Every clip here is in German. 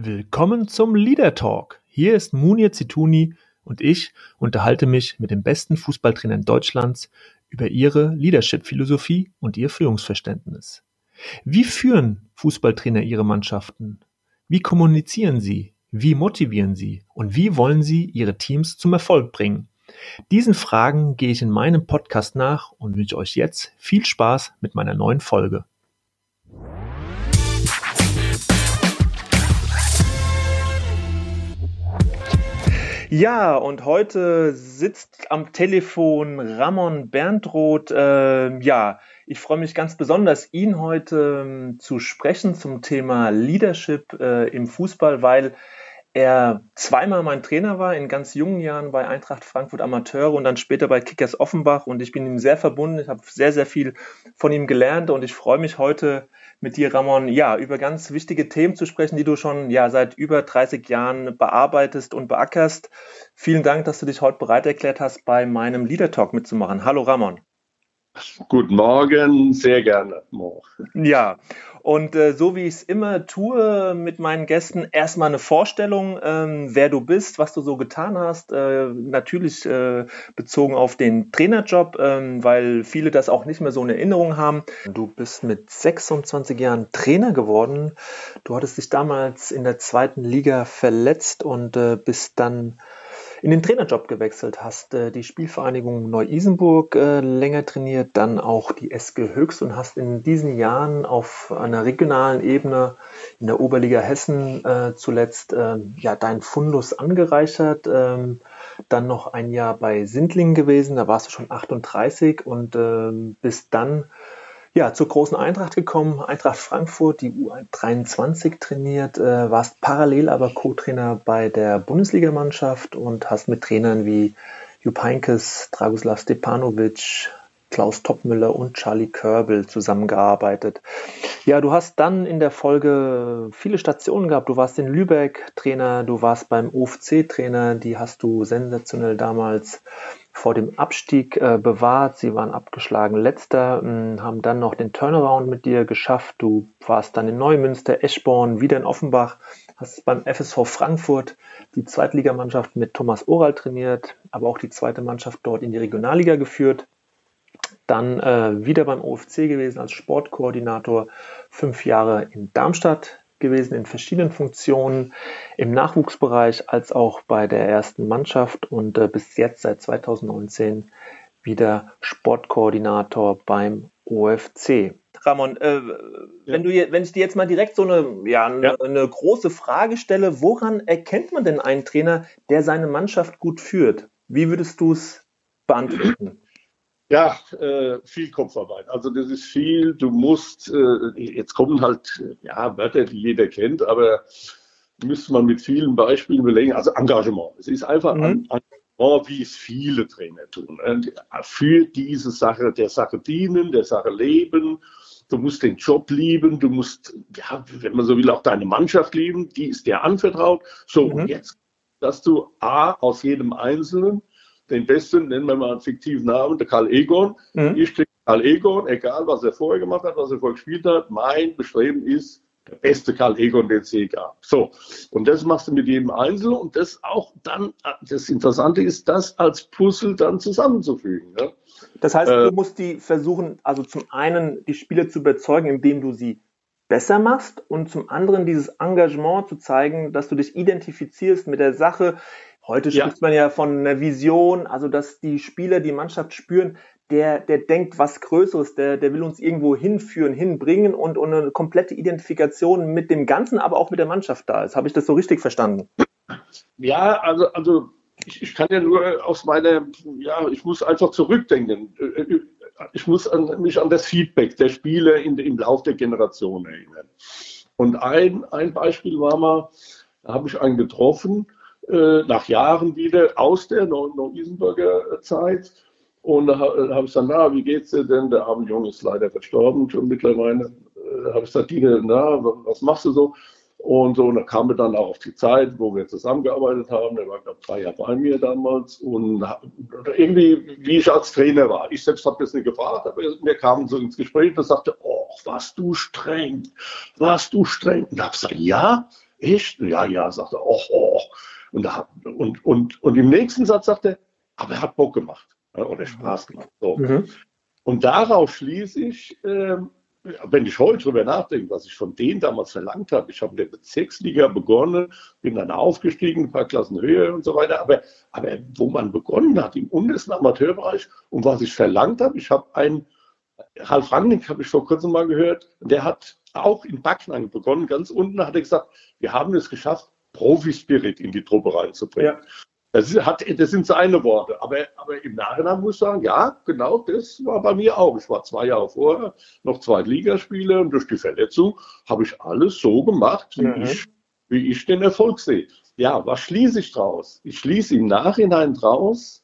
Willkommen zum Leader Talk. Hier ist Munir Zitouni und ich unterhalte mich mit den besten Fußballtrainern Deutschlands über ihre Leadership-Philosophie und ihr Führungsverständnis. Wie führen Fußballtrainer ihre Mannschaften? Wie kommunizieren sie? Wie motivieren sie? Und wie wollen sie ihre Teams zum Erfolg bringen? Diesen Fragen gehe ich in meinem Podcast nach und wünsche euch jetzt viel Spaß mit meiner neuen Folge. Ja, und heute sitzt am Telefon Ramon Berntroth. Ich freue mich ganz besonders, ihn heute zu sprechen zum Thema Leadership im Fußball, weil er zweimal mein Trainer war, in ganz jungen Jahren bei Eintracht Frankfurt Amateure und dann später bei Kickers Offenbach. Und ich bin ihm sehr verbunden. Ich habe sehr, sehr viel von ihm gelernt und ich freue mich heute mit dir, Ramon, über ganz wichtige Themen zu sprechen, die du schon seit über 30 Jahren bearbeitest und beackerst. Vielen Dank, dass du dich heute bereit erklärt hast, bei meinem Leader Talk mitzumachen. Hallo Ramon. Guten Morgen, sehr gerne. Ja, und so wie ich es immer tue mit meinen Gästen, erstmal eine Vorstellung, wer du bist, was du so getan hast, natürlich bezogen auf den Trainerjob, weil viele das auch nicht mehr so in Erinnerung haben. Du bist mit 26 Jahren Trainer geworden. Du hattest dich damals in der 2. Liga verletzt und bist dann in den Trainerjob gewechselt, hast die Spielvereinigung Neu-Isenburg länger trainiert, dann auch die SG Höchst und hast in diesen Jahren auf einer regionalen Ebene in der Oberliga Hessen zuletzt deinen Fundus angereichert. Dann noch ein Jahr bei Sindlingen gewesen, da warst du schon 38 und bist dann zur großen Eintracht gekommen, Eintracht Frankfurt, die U23 trainiert, warst parallel aber Co-Trainer bei der Bundesligamannschaft und hast mit Trainern wie Jupp Heynckes, Dragoslav Stepanovic, Klaus Toppmöller und Charlie Körbel zusammengearbeitet. Ja, du hast dann in der Folge viele Stationen gehabt. Du warst in Lübeck Trainer, du warst beim OFC Trainer, die hast du sensationell damals vor dem Abstieg bewahrt. Sie waren abgeschlagen Letzter, haben dann noch den Turnaround mit dir geschafft. Du warst dann in Neumünster, Eschborn, wieder in Offenbach, hast beim FSV Frankfurt die Zweitligamannschaft mit Thomas Oral trainiert, aber auch die zweite Mannschaft dort in die Regionalliga geführt. Dann wieder beim OFC gewesen als Sportkoordinator, 5 Jahre in Darmstadt gewesen in verschiedenen Funktionen im Nachwuchsbereich als auch bei der ersten Mannschaft und bis jetzt seit 2019 wieder Sportkoordinator beim OFC. Ramon, wenn ich dir jetzt mal direkt so eine große Frage stelle, woran erkennt man denn einen Trainer, der seine Mannschaft gut führt? Wie würdest du es beantworten? Ja, viel Kopfarbeit. Also das ist viel. Du musst, jetzt kommen halt Wörter, die jeder kennt, aber müsste man mit vielen Beispielen belegen. Also Engagement. Es ist einfach Engagement, wie es viele Trainer tun. Für diese Sache, der Sache dienen, der Sache leben. Du musst den Job lieben. Du musst, wenn man so will, auch deine Mannschaft lieben. Die ist dir anvertraut. So, und jetzt, dass du aus jedem Einzelnen den besten, nennen wir mal einen fiktiven Namen, der Karl Egon. Ich kriege Karl Egon, egal was er vorher gemacht hat, was er vorher gespielt hat. Mein Bestreben ist, der beste Karl Egon, den es je gab. So, und das machst du mit jedem Einzelnen und das auch dann, das Interessante ist, das als Puzzle dann zusammenzufügen. Ja? Das heißt, du musst die versuchen, also zum einen die Spieler zu überzeugen, indem du sie besser machst und zum anderen dieses Engagement zu zeigen, dass du dich identifizierst mit der Sache. Heute spricht man ja von einer Vision, also dass die Spieler, die Mannschaft spüren, der denkt was Größeres, der will uns irgendwo hinführen, hinbringen und eine komplette Identifikation mit dem Ganzen, aber auch mit der Mannschaft da ist. Habe ich das so richtig verstanden? Ja, also ich kann ja nur aus meiner, ich muss einfach zurückdenken. Ich muss mich an das Feedback der Spieler im Lauf der Generation erinnern. Und ein Beispiel war mal, da habe ich einen getroffen, nach Jahren wieder aus der Neu-Isenburger Zeit. Und da habe ich gesagt, wie geht's dir denn? Der arme Junge ist leider verstorben schon mittlerweile. Da habe ich gesagt, Dine, was machst du so? Und so, und da kam er dann auch auf die Zeit, wo wir zusammengearbeitet haben. Der war, glaube ich, 3 Jahre bei mir damals. Und irgendwie, wie ich als Trainer war. Ich selbst habe das nicht gefragt, aber wir kamen so ins Gespräch und sagte, warst du streng. Und da habe ich gesagt, echt? Ja, ja, sagt er, oh, oh. Und im nächsten Satz sagt er, aber er hat Bock gemacht, ja, oder Spaß gemacht. So. Mhm. Und darauf schließe ich, wenn ich heute drüber nachdenke, was ich von denen damals verlangt habe, ich habe in der Bezirksliga begonnen, bin dann aufgestiegen, ein paar Klassen höher und so weiter, aber wo man begonnen hat, im untersten Amateurbereich und was ich verlangt habe, ich habe einen, Ralf Rangnick habe ich vor kurzem mal gehört, der hat auch in Backnang begonnen, ganz unten hat er gesagt, wir haben es geschafft, Profispirit in die Truppe reinzubringen. Ja. Das sind seine Worte. Aber im Nachhinein muss ich sagen, ja, genau das war bei mir auch. Ich war 2 Jahre vorher noch Zweitligaspieler und durch die Verletzung habe ich alles so gemacht, wie ich den Erfolg sehe. Ja, was schließe ich draus? Ich schließe im Nachhinein draus,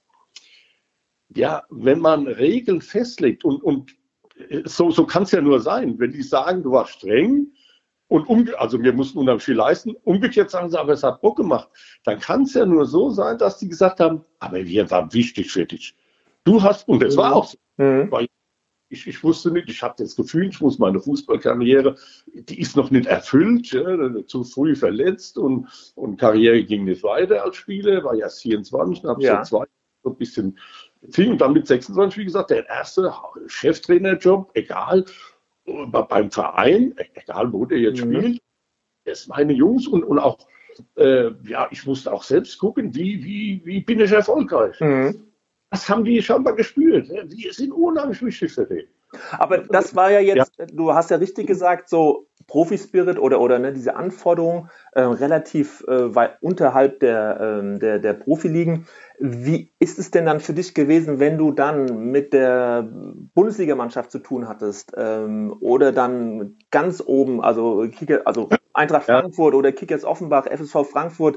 ja, wenn man Regeln festlegt und so kann es ja nur sein, wenn die sagen, du warst streng, also wir mussten unheimlich viel leisten. Umgekehrt sagen sie, aber es hat Bock gemacht. Dann kann es ja nur so sein, dass die gesagt haben, aber wir waren wichtig für dich. Du hast, und das war auch so. Weil ich wusste nicht, ich hatte das Gefühl, ich muss meine Fußballkarriere, die ist noch nicht erfüllt, ja, zu früh verletzt und Karriere ging nicht weiter als Spieler, war erst 24, habe so ein bisschen viel und dann mit 26, wie gesagt, der erste Cheftrainerjob, egal, beim Verein, egal wo der jetzt spielt, das meine Jungs und auch, ich musste auch selbst gucken, wie bin ich erfolgreich. Das haben die scheinbar gespürt. Wir sind unheimlich wichtig für den. Aber das war ja jetzt, du hast ja richtig gesagt, so Profispirit oder ne, diese Anforderungen relativ weit unterhalb der Profiligen. Wie ist es denn dann für dich gewesen, wenn du dann mit der Bundesligamannschaft zu tun hattest oder dann ganz oben, also Eintracht Frankfurt oder Kickers Offenbach, FSV Frankfurt,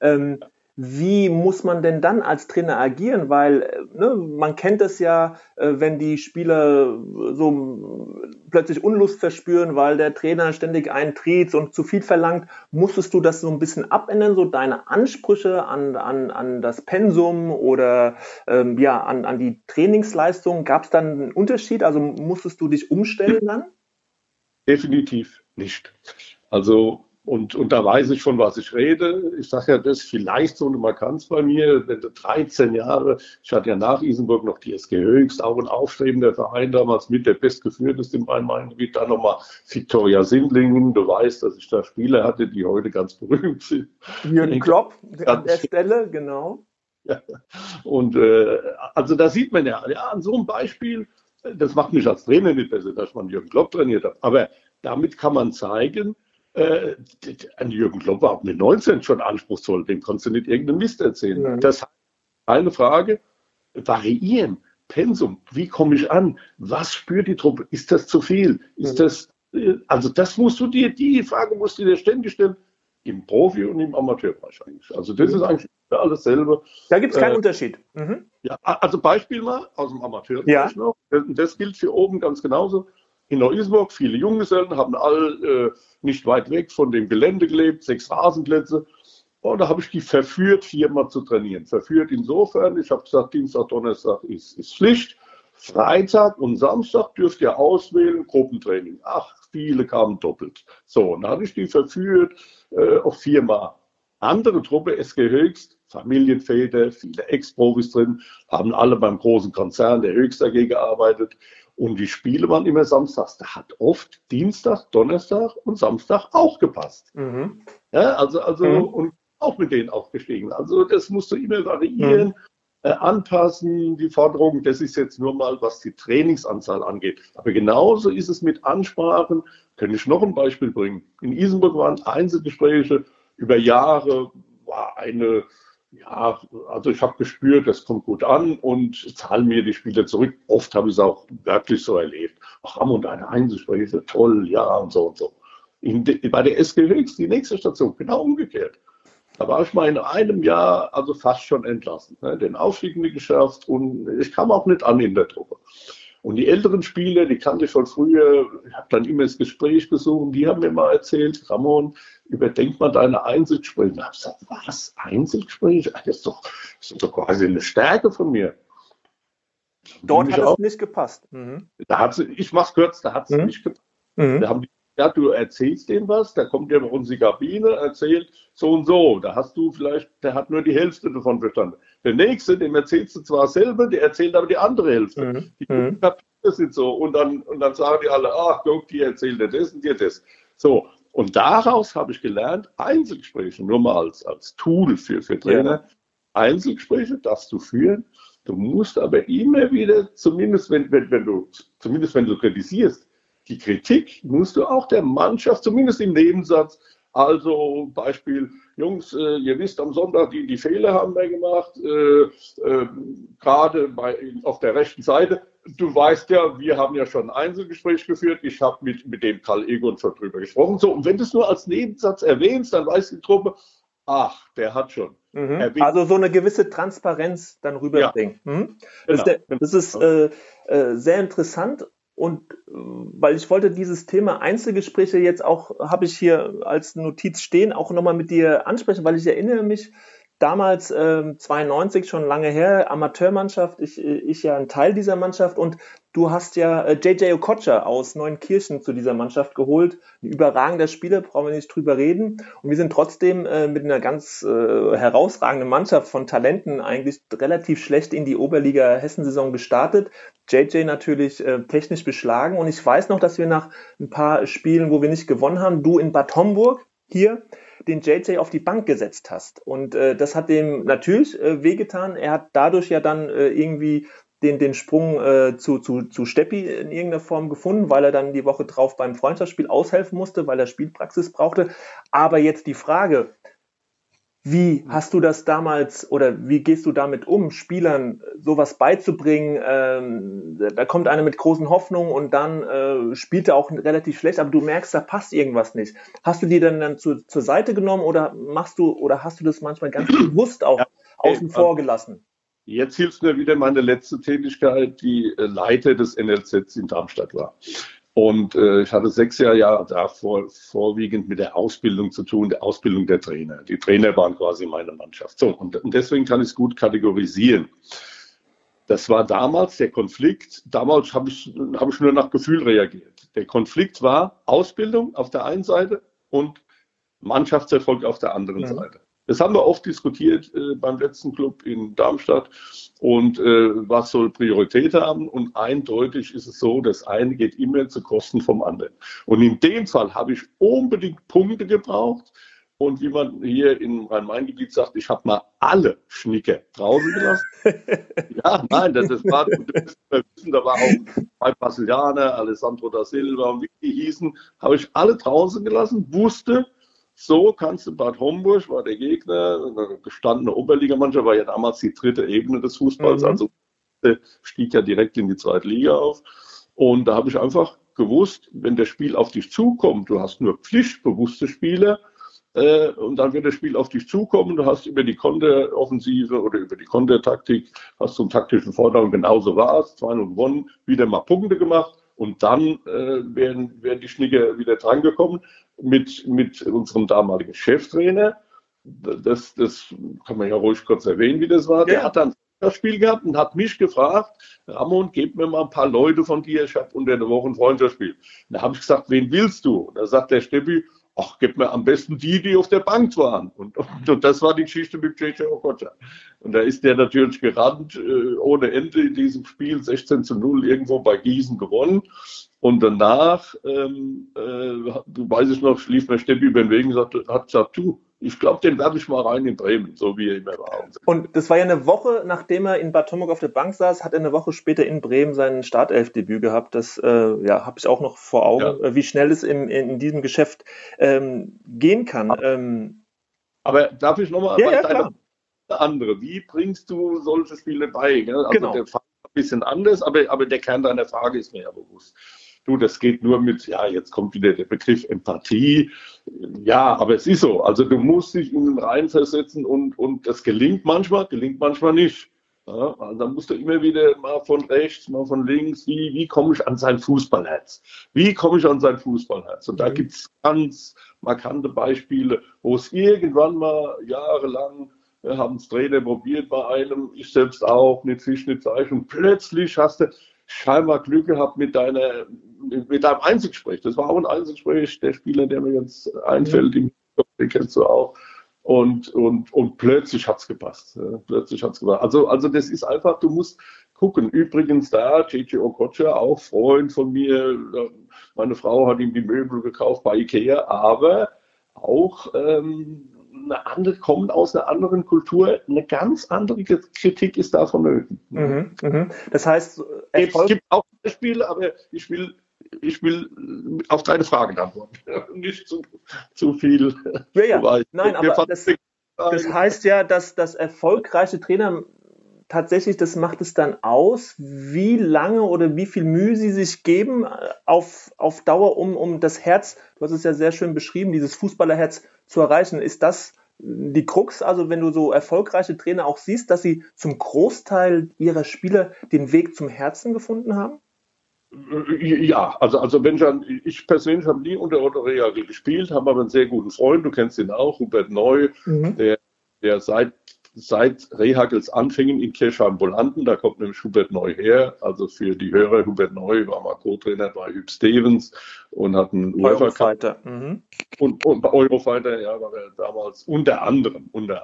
wie muss man denn dann als Trainer agieren? Weil man kennt es ja, wenn die Spieler so plötzlich Unlust verspüren, weil der Trainer ständig eintritt und zu viel verlangt. Musstest du das so ein bisschen abändern, so deine Ansprüche an das Pensum oder an die Trainingsleistung? Gab es dann einen Unterschied? Also musstest du dich umstellen dann? Definitiv nicht. Also und da weiß ich, von was ich rede. Ich sage ja, das ist vielleicht so eine Markanz bei mir. 13 Jahre, ich hatte ja nach Isenburg noch die SG Höchst, auch ein aufstrebender Verein damals mit, der bestgeführteste im Rhein-Main-Gebiet. Dann nochmal Viktoria Sindlingen. Du weißt, dass ich da Spieler hatte, die heute ganz berühmt sind. Jürgen Klopp an der Stelle, genau. Ja. Und also da sieht man ja, an so einem Beispiel, das macht mich als Trainer nicht besser, dass man Jürgen Klopp trainiert hat. Aber damit kann man zeigen, Jürgen Klopp war mit 19 schon anspruchsvoll, dem konntest du nicht irgendeinen Mist erzählen. Ja. Das heißt, eine Frage, variieren, Pensum, wie komme ich an, was spürt die Truppe, ist das zu viel, ist das, also das die Frage musst du dir ständig stellen, im Profi- und im Amateurbereich eigentlich. Also das ist eigentlich alles selber. Da gibt es keinen Unterschied. Ja, also Beispiel mal aus dem Amateurbereich noch, das gilt für oben ganz genauso. In Neu-Isenburg, viele Junggesellen haben alle nicht weit weg von dem Gelände gelebt, 6 Rasenplätze. Und da habe ich die verführt, 4-mal zu trainieren. Verführt insofern, ich habe gesagt, Dienstag, Donnerstag ist Pflicht. Freitag und Samstag dürft ihr auswählen, Gruppentraining. Ach, viele kamen doppelt. So, und dann hatte ich die verführt auf 4-mal. Andere Truppe, SG Höchst, Familienväter, viele Ex-Profis drin, haben alle beim großen Konzern der Höchst AG gearbeitet. Und die Spiele waren immer samstags. Da hat oft Dienstag, Donnerstag und Samstag auch gepasst. Ja, also und auch mit denen aufgestiegen. Also das musst du immer variieren, anpassen, die Forderungen. Das ist jetzt nur mal, was die Trainingsanzahl angeht. Aber genauso ist es mit Ansprachen. Kann ich noch ein Beispiel bringen. In Isenburg waren Einzelgespräche über Jahre, war eine... Ja, also ich habe gespürt, das kommt gut an und zahlen mir die Spieler zurück. Oft habe ich es auch wirklich so erlebt. Ach, Ramon, deine Einzelgespräche, toll, ja und so und so. Bei der SG Höchst, die nächste Station, genau umgekehrt. Da war ich mal in einem Jahr also fast schon entlassen. Ne? Den Aufstieg nicht geschafft und ich kam auch nicht an in der Truppe. Und die älteren Spieler, die kannte ich schon früher, ich habe dann immer das Gespräch gesucht, die haben mir mal erzählt, Ramon, überdenk mal deine Einzelgespräche. Und ich habe gesagt, was, Einzelgespräche? Das ist doch quasi eine Stärke von mir. Dort hat es nicht gepasst. Ich mache es kurz, da hat es nicht gepasst. Da haben die ja, du erzählst dem was, da kommt der bei uns in die Kabine, erzählt so und so. Da hast du vielleicht, der hat nur die Hälfte davon verstanden. Der Nächste, dem erzählst du zwar selber, der erzählt aber die andere Hälfte. Die Kapitel sind so. Und dann sagen die alle, ach, guck, die erzählt dir das und dir das. So. Und daraus habe ich gelernt, Einzelgespräche, nur mal als Tool für Trainer, Einzelgespräche darfst du führen. Du musst aber immer wieder, zumindest wenn du kritisierst, die Kritik musst du auch der Mannschaft, zumindest im Nebensatz, also Beispiel, Jungs, ihr wisst am Sonntag, die Fehler haben wir gemacht, gerade auf der rechten Seite. Du weißt ja, wir haben ja schon ein Einzelgespräch geführt, ich habe mit dem Karl Egon schon drüber gesprochen. So, und wenn du es nur als Nebensatz erwähnst, dann weiß die Truppe, ach, der hat schon. Also so eine gewisse Transparenz dann rüberbringen. Genau. Das ist sehr interessant. Und weil ich wollte dieses Thema Einzelgespräche jetzt auch, habe ich hier als Notiz stehen, auch nochmal mit dir ansprechen, weil ich erinnere mich, damals 92, schon lange her, Amateurmannschaft, ich ja ein Teil dieser Mannschaft und du hast ja JJ Okocha aus Neunkirchen zu dieser Mannschaft geholt. Ein überragender Spieler, brauchen wir nicht drüber reden. Und wir sind trotzdem mit einer ganz herausragenden Mannschaft von Talenten eigentlich relativ schlecht in die Oberliga Hessen-Saison gestartet. JJ natürlich technisch beschlagen. Und ich weiß noch, dass wir nach ein paar Spielen, wo wir nicht gewonnen haben, du in Bad Homburg hier den JJ auf die Bank gesetzt hast. Und das hat dem natürlich wehgetan. Er hat dadurch ja dann irgendwie den Sprung zu Steppi in irgendeiner Form gefunden, weil er dann die Woche drauf beim Freundschaftsspiel aushelfen musste, weil er Spielpraxis brauchte. Aber jetzt die Frage, wie hast du das damals oder wie gehst du damit um, Spielern sowas beizubringen? Da kommt einer mit großen Hoffnungen und dann spielt er auch relativ schlecht, aber du merkst, da passt irgendwas nicht. Hast du die dann zur Seite genommen oder hast du das manchmal ganz bewusst auch außen vor gelassen? Jetzt hilft mir wieder meine letzte Tätigkeit, die Leiter des NLZs in Darmstadt war. Und ich hatte 6 Jahre da vorwiegend mit der Ausbildung zu tun, der Ausbildung der Trainer. Die Trainer waren quasi meine Mannschaft. So, und deswegen kann ich es gut kategorisieren. Das war damals der Konflikt. Damals habe ich nur nach Gefühl reagiert. Der Konflikt war Ausbildung auf der einen Seite und Mannschaftserfolg auf der anderen Seite. Das haben wir oft diskutiert beim letzten Club in Darmstadt und was soll Priorität haben. Und eindeutig ist es so, das eine geht immer zu Kosten vom anderen. Und in dem Fall habe ich unbedingt Punkte gebraucht. Und wie man hier im Rhein-Main-Gebiet sagt, ich habe mal alle Schnicker draußen gelassen. Ja, nein, das war, da war auch zwei Brasilianer, Alessandro da Silva und wie die hießen, habe ich alle draußen gelassen, wusste, so kannst du Bad Homburg, war der Gegner, eine gestandene Oberligamannschaft, war ja damals die 3. Ebene des Fußballs, also stieg ja direkt in die 2. Liga auf. Und da habe ich einfach gewusst, wenn das Spiel auf dich zukommt, du hast nur pflichtbewusste Spieler, und dann wird das Spiel auf dich zukommen, du hast über die Konteroffensive oder über die Kontertaktik, hast zum taktischen Vorteil, und genauso war es, 2-0 gewonnen, wieder mal Punkte gemacht und dann wären die Schnicker wieder drangekommen mit unserem damaligen Cheftrainer. Das kann man ja ruhig kurz erwähnen, wie das war. Der hat dann das Spiel gehabt und hat mich gefragt, Ramon, gib mir mal ein paar Leute von dir, ich habe unter der Woche ein Freundschaftsspiel. Da habe ich gesagt, wen willst du? Und da sagt der Steppi, ach, gib mir am besten die auf der Bank waren. Und das war die Geschichte mit JJ Okocha. Und da ist der natürlich gerannt, ohne Ende in diesem Spiel, 16-0 irgendwo bei Gießen gewonnen. Und danach, weiß ich noch, lief mir Steppi über den Weg und hat gesagt, du, ich glaube, den werfe ich mal rein in Bremen, so wie er immer war. Und das war ja eine Woche, nachdem er in Bad Homburg auf der Bank saß, hat er eine Woche später in Bremen sein Startelfdebüt gehabt. Das habe ich auch noch vor Augen, wie schnell es in diesem Geschäft gehen kann. Aber darf ich nochmal klar. andere, wie bringst du solche Spiele bei? Gell? Also genau. Der Fall ist ein bisschen anders, aber der Kern deiner Frage ist mir ja bewusst. Du, das geht nur mit, jetzt kommt wieder der Begriff Empathie. Ja, aber es ist so. Also du musst dich in den Reihen versetzen und das gelingt manchmal nicht. Ja, also da musst du immer wieder mal von rechts, mal von links, wie komme ich an sein Fußballherz? Und da gibt es ganz markante Beispiele, wo es irgendwann mal jahrelang haben es Trainer probiert bei einem, ich selbst auch, nicht Fisch, nicht Fleisch, und plötzlich hast du scheinbar Glück gehabt mit deinem Einzelgespräch. Das war auch ein Einzelgespräch, der Spieler, der mir jetzt einfällt, den kennst du auch. Und plötzlich hat es gepasst. Plötzlich hat's gepasst. Also das ist einfach, du musst gucken. Übrigens da, J.J. Okocha, auch Freund von mir, meine Frau hat ihm die Möbel gekauft bei Ikea, aber auch kommen aus einer anderen Kultur, eine ganz andere Kritik ist da vonnöten. Das heißt, es gibt auch Beispiele, aber ich will auf deine Fragen antworten. Nicht zu viel. Ja. Nein, aber das heißt ja, dass erfolgreiche Trainer tatsächlich, das macht es dann aus, wie lange oder wie viel Mühe sie sich geben auf Dauer, um das Herz, du hast es ja sehr schön beschrieben, dieses Fußballerherz zu erreichen. Ist das die Krux, also wenn du so erfolgreiche Trainer auch siehst, dass sie zum Großteil ihrer Spieler den Weg zum Herzen gefunden haben? Ja, also ich persönlich habe nie unter Otto Rehhagel gespielt, habe aber einen sehr guten Freund, du kennst ihn auch, Hubert Neu, der seit Rehhagels Anfängen in Kirchheim Bolanden, da kommt nämlich Hubert Neu her, also für die Hörer, Hubert Neu war mal Co-Trainer bei Hüb Stevens und hat einen Eurofighter. Und bei Eurofighter, ja, war er damals unter anderem.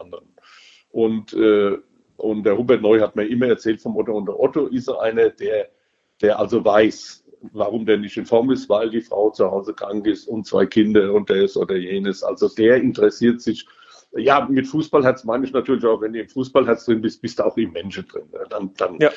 Und der Hubert Neu hat mir immer erzählt vom Otto, und der Otto ist einer, der also weiß, warum der nicht in Form ist, weil die Frau zu Hause krank ist und 2 Kinder und das oder jenes. Also der interessiert sich, ja, mit Fußballherz meine ich natürlich auch, wenn du im Fußballherz drin bist, bist du auch im Menschen drin. Ja.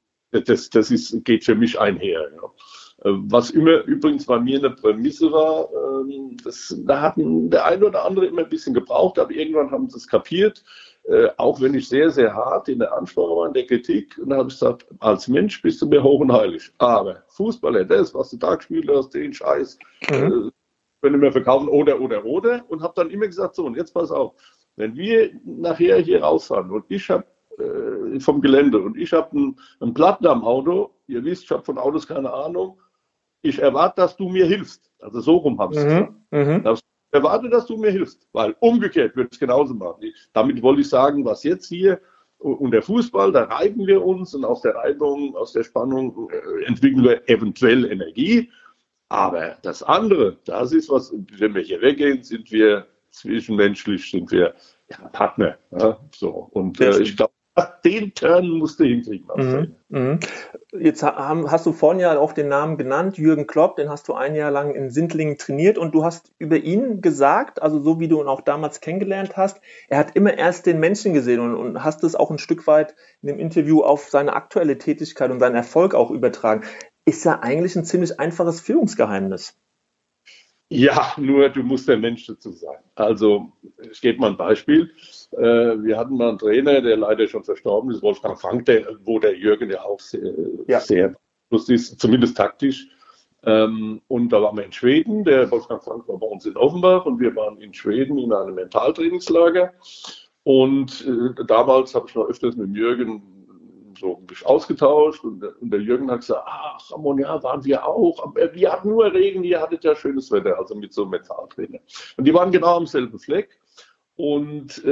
Das geht für mich einher. Ja. Was immer übrigens bei mir eine Prämisse war, da hatten der eine oder andere immer ein bisschen gebraucht, aber irgendwann haben sie es kapiert. Auch wenn ich sehr, sehr hart in der Ansprache war, in der Kritik, und dann habe ich gesagt, als Mensch bist du mir hoch und heilig. Aber Fußballer, das, was du da gespielt hast, den Scheiß, können wir verkaufen oder. Und habe dann immer gesagt, so, und jetzt pass auf, wenn wir nachher hier rausfahren und ich habe vom Gelände und ich habe einen Platten am Auto, ihr wisst, ich habe von Autos keine Ahnung, ich erwarte, dass du mir hilfst. Also so rum habe ich es gesagt. Erwarte, dass du mir hilfst, weil umgekehrt würde ich es genauso machen. Damit wollte ich sagen, was jetzt hier und der Fußball, da reiben wir uns und aus der Reibung, aus der Spannung entwickeln wir eventuell Energie. Aber das andere, das ist was, wenn wir hier weggehen, sind wir zwischenmenschlich, sind wir Partner. Ja, so. Und ich glaube, den Turn musst du hinkriegen. Jetzt hast du vorhin ja auch den Namen genannt, Jürgen Klopp, den hast du ein Jahr lang in Sindlingen trainiert und du hast über ihn gesagt, also so wie du ihn auch damals kennengelernt hast, er hat immer erst den Menschen gesehen und hast es auch ein Stück weit in dem Interview auf seine aktuelle Tätigkeit und seinen Erfolg auch übertragen. Ist ja eigentlich ein ziemlich einfaches Führungsgeheimnis. Ja, nur du musst der Mensch dazu sein. Also, ich gebe mal ein Beispiel. Wir hatten mal einen Trainer, der leider schon verstorben ist, Wolfgang Frank, wo der Jürgen ja auch sehr lustig ist, zumindest taktisch. Und da waren wir in Schweden. Der Wolfgang Frank war bei uns in Offenbach und wir waren in Schweden in einem Mentaltrainingslager. Und damals habe ich noch öfters mit dem Jürgen so ein bisschen ausgetauscht und der Jürgen hat gesagt, ach, Ramon, ja, waren wir auch, aber wir hatten nur Regen, ihr hattet ja schönes Wetter, also mit so einem Mentaltrainer. Und die waren genau am selben Fleck und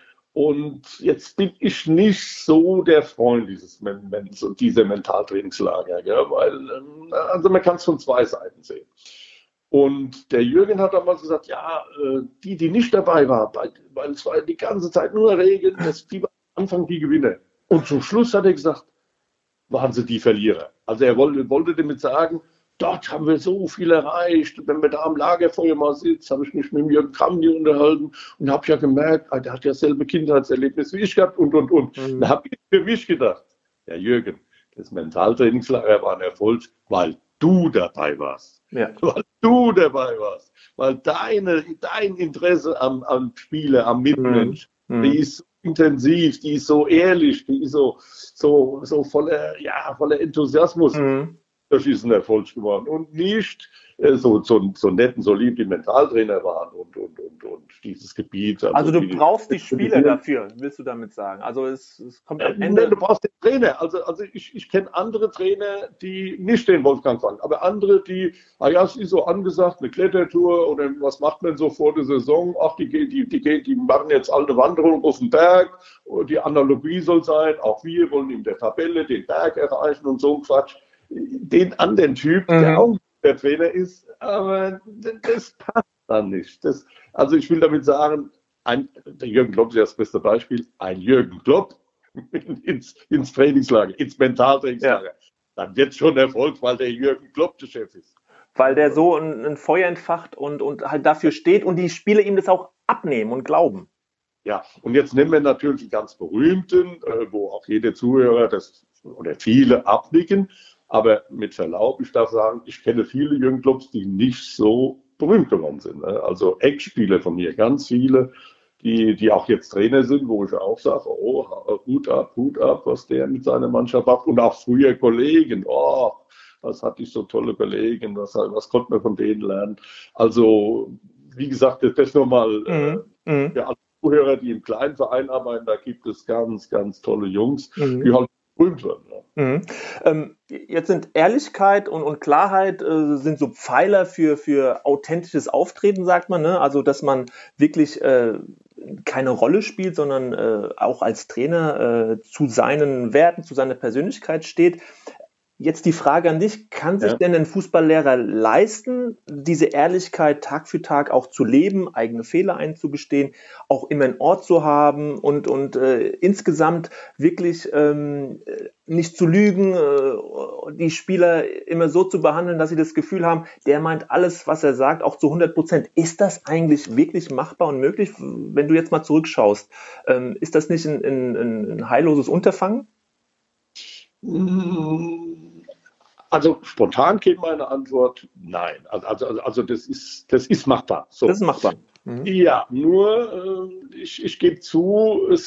jetzt bin ich nicht so der Freund dieser Mentaltrainingslager, gell? Weil, also man kann es von 2 Seiten sehen. Und der Jürgen hat damals gesagt, ja, die nicht dabei waren, weil es war die ganze Zeit nur Regen, die waren am Anfang die Gewinner. Und zum Schluss hat er gesagt, waren sie die Verlierer. Also er wollte damit sagen, dort haben wir so viel erreicht. Wenn man da am Lagerfeuer mal sitzt, habe ich mich mit Jürgen Kramny unterhalten und habe ja gemerkt, der hat ja selbe Kindheitserlebnis wie ich gehabt und. Da habe ich für mich gedacht, ja Jürgen, das Mentaltrainingslager war ein Erfolg, weil du dabei warst. Ja. Weil du dabei warst. Weil dein Interesse am Spieler, am Mitmensch, die ist so intensiv, die ist so ehrlich, die ist so voller Enthusiasmus. Das ist ein Erfolg geworden. Und nicht so nett und so lieb die Mentaltrainer waren und dieses Gebiet. Also du brauchst die Spieler dafür, willst du damit sagen? Also es kommt am Ende... Nein, du brauchst den Trainer. Also ich kenne andere Trainer, die nicht den Wolfgang Frank, aber andere, die, es ist so angesagt, eine Klettertour oder was macht man so vor der Saison? Ach, die machen jetzt alte Wanderung auf den Berg. Die Analogie soll sein, auch wir wollen in der Tabelle den Berg erreichen und so ein Quatsch. den anderen Typ, der auch der Trainer ist, aber das passt dann nicht. Also ich will damit sagen, der Jürgen Klopp ist ja das beste Beispiel, ein Jürgen Klopp ins Trainingslager, ins Mentaltrainingslager. Ja. Dann wird es schon Erfolg, weil der Jürgen Klopp der Chef ist. Weil der so ein Feuer entfacht und halt dafür steht und die Spieler ihm das auch abnehmen und glauben. Ja, und jetzt nehmen wir natürlich einen ganz berühmten, wo auch jeder Zuhörer oder viele abnicken. Aber mit Verlaub, ich darf sagen, ich kenne viele Jürgen Klopps, die nicht so berühmt geworden sind. Also Ex-Spieler von mir, ganz viele, die auch jetzt Trainer sind, wo ich auch sage, oh, Hut ab, was der mit seiner Mannschaft macht. Und auch früher Kollegen, oh, was hatte ich so tolle Kollegen, was konnte man von denen lernen. Also, wie gesagt, das nochmal für alle Zuhörer, die im kleinen Verein arbeiten, da gibt es ganz, ganz tolle Jungs, die halt berühmt werden. Ja. Jetzt sind Ehrlichkeit und Klarheit sind so Pfeiler für authentisches Auftreten, sagt man, ne? Also, dass man wirklich keine Rolle spielt, sondern auch als Trainer zu seinen Werten, zu seiner Persönlichkeit steht. Jetzt die Frage an dich, kann sich denn ein Fußballlehrer leisten, diese Ehrlichkeit Tag für Tag auch zu leben, eigene Fehler einzugestehen, auch immer einen Ort zu haben und insgesamt wirklich nicht zu lügen, die Spieler immer so zu behandeln, dass sie das Gefühl haben, der meint alles, was er sagt, auch zu 100%. Ist das eigentlich wirklich machbar und möglich, wenn du jetzt mal zurückschaust? Ist das nicht ein heilloses Unterfangen? Also spontan geht meine Antwort nein. Also das ist machbar. So. Das ist machbar. Ja, nur ich gebe zu, es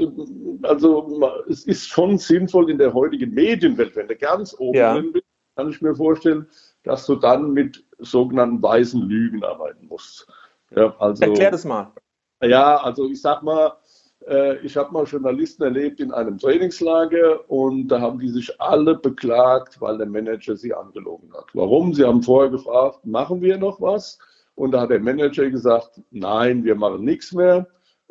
ist schon sinnvoll in der heutigen Medienwelt, wenn du ganz oben drin bist, kann ich mir vorstellen, dass du dann mit sogenannten weißen Lügen arbeiten musst. Ja, also, erklär das mal. Ja, also ich sag mal, ich habe mal Journalisten erlebt in einem Trainingslager und da haben die sich alle beklagt, weil der Manager sie angelogen hat. Warum? Sie haben vorher gefragt, machen wir noch was? Und da hat der Manager gesagt, nein, wir machen nichts mehr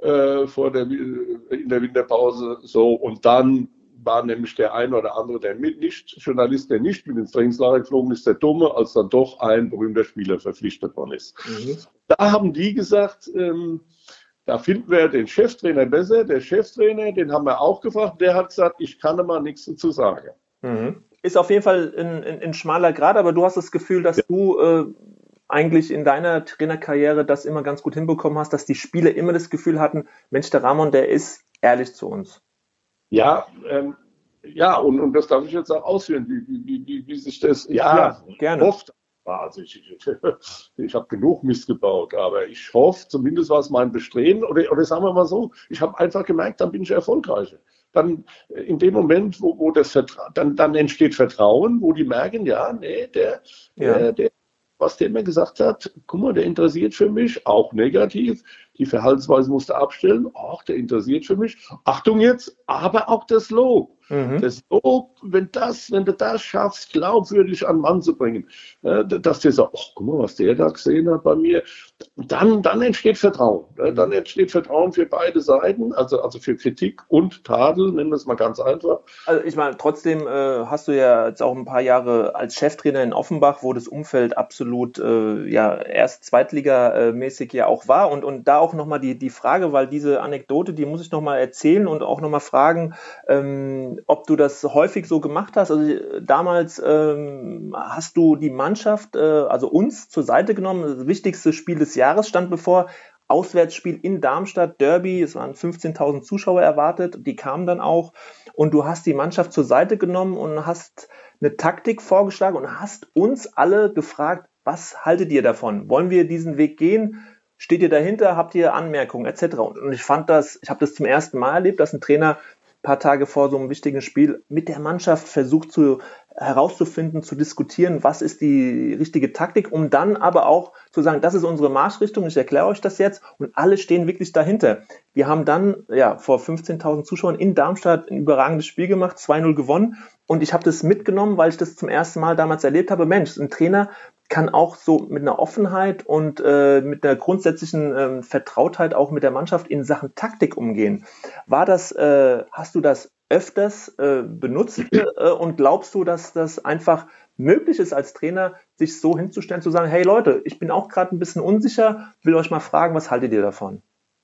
in der Winterpause. So, und dann war nämlich der eine oder andere, Journalist, der nicht mit ins Trainingslager geflogen ist, der Dumme, als dann doch ein berühmter Spieler verpflichtet worden ist. Da haben die gesagt, da finden wir den Cheftrainer besser. Der Cheftrainer, den haben wir auch gefragt, der hat gesagt, ich kann mal nichts dazu sagen. Ist auf jeden Fall ein schmaler Grad, aber du hast das Gefühl, dass du eigentlich in deiner Trainerkarriere das immer ganz gut hinbekommen hast, dass die Spieler immer das Gefühl hatten, Mensch, der Ramon, der ist ehrlich zu uns. Ja, und das darf ich jetzt auch ausführen, wie sich das gerne. Oft. Also ich habe genug Mist gebaut, aber ich hoffe, zumindest war es mein Bestreben, oder sagen wir mal so, ich habe einfach gemerkt, dann bin ich erfolgreicher. Dann in dem Moment, wo dann entsteht Vertrauen, wo die merken, der was der mir gesagt hat, guck mal, der interessiert für mich, auch negativ, die Verhaltensweise musste abstellen, der interessiert für mich, Achtung jetzt, aber auch das Lob. Das Lob, wenn du das schaffst, glaubwürdig an den Mann zu bringen, dass der sagt, guck mal, was der da gesehen hat bei mir, dann entsteht Vertrauen. Dann entsteht Vertrauen für beide Seiten, also für Kritik und Tadel, nennen wir es mal ganz einfach. Also ich meine, trotzdem hast du ja jetzt auch ein paar Jahre als Cheftrainer in Offenbach, wo das Umfeld absolut erst Zweitligamäßig ja auch war und da auch nochmal die Frage, weil diese Anekdote, die muss ich nochmal erzählen und auch nochmal fragen, ob du das häufig so gemacht hast. Also damals hast du die Mannschaft, also uns zur Seite genommen. Das wichtigste Spiel des Jahres stand bevor. Auswärtsspiel in Darmstadt, Derby. Es waren 15.000 Zuschauer erwartet. Die kamen dann auch. Und du hast die Mannschaft zur Seite genommen und hast eine Taktik vorgeschlagen und hast uns alle gefragt, was haltet ihr davon? Wollen wir diesen Weg gehen? Steht ihr dahinter? Habt ihr Anmerkungen etc.? Und ich habe das zum ersten Mal erlebt, dass ein Trainer paar Tage vor so einem wichtigen Spiel mit der Mannschaft versucht herauszufinden, zu diskutieren, was ist die richtige Taktik, um dann aber auch zu sagen, das ist unsere Marschrichtung, ich erkläre euch das jetzt und alle stehen wirklich dahinter. Wir haben dann vor 15.000 Zuschauern in Darmstadt ein überragendes Spiel gemacht, 2-0 gewonnen und ich habe das mitgenommen, weil ich das zum ersten Mal damals erlebt habe. Mensch, ein Trainer kann auch so mit einer Offenheit und mit einer grundsätzlichen Vertrautheit auch mit der Mannschaft in Sachen Taktik umgehen. Hast du das öfters benutzt und glaubst du, dass das einfach möglich ist als Trainer, sich so hinzustellen, zu sagen, hey Leute, ich bin auch gerade ein bisschen unsicher, will euch mal fragen, was haltet ihr davon?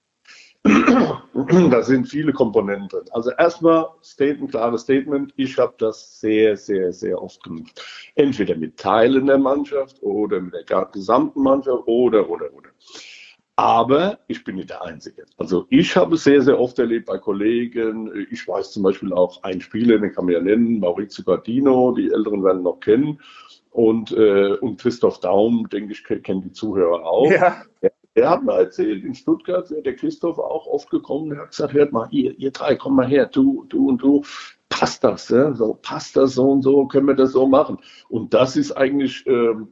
Da sind viele Komponenten drin. Also erstmal ein klares Statement. Ich habe das sehr, sehr, sehr oft genutzt. Entweder mit Teilen der Mannschaft oder mit der gesamten Mannschaft oder. Aber ich bin nicht der Einzige. Also ich habe es sehr, sehr oft erlebt bei Kollegen. Ich weiß zum Beispiel auch einen Spieler, den kann man ja nennen, Maurizio Gardino, die Älteren werden noch kennen. Und Christoph Daum, denke ich, kennen die Zuhörer auch. Ja. Er hat mir erzählt, in Stuttgart wäre der Christoph auch oft gekommen. Er hat gesagt, hört mal, ihr drei, komm mal her, du und du. Passt das, ja? So, passt das so und so, können wir das so machen? Und das ist eigentlich